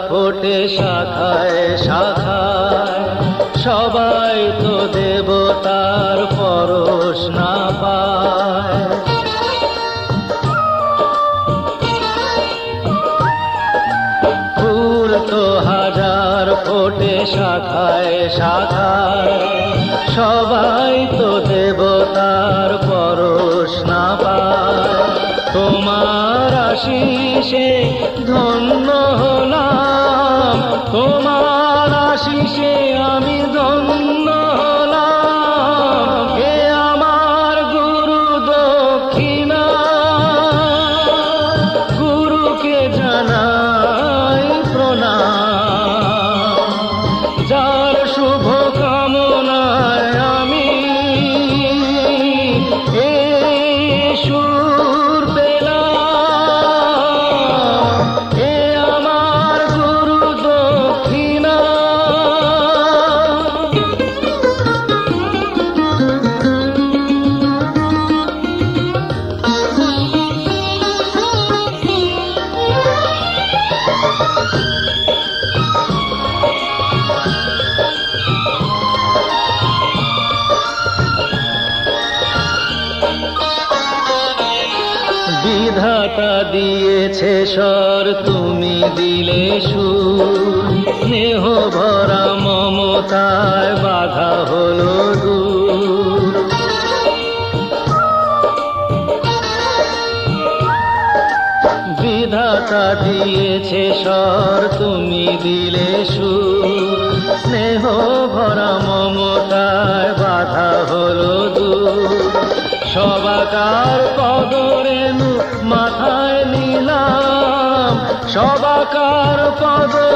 ফোটে শাখায় শাখায়, সবাই তো দেবতার পরশ না পায়। ফুল তো হাজার ফোটে শাখায় শাখায়, সবাই তো দেবতার পরশ না পায়। তোমার আশিসে ধন্য হলাম, তোমার আশিসে আমি ধন্য হলাম। হে আমার গুরু দক্ষিণা, গুরুকে জানাই প্রণাম। যার শুভ কামনায় আমি এই সুর পেলাম, হে আমার গুরু দক্ষিণা। বিধাতা দিয়েছে স্বর, তুমি দিলে সুর। স্নেহ ভরা মমতায় বাধা হলো দূর। বিধাতা দিয়েছে স্বর, তুমি দিলে সুর। স্নেহ ভরা মমতায় বাধা হলো দূর। সবাকার পদরেণু মাথায় নিলাম, সবাকার পদ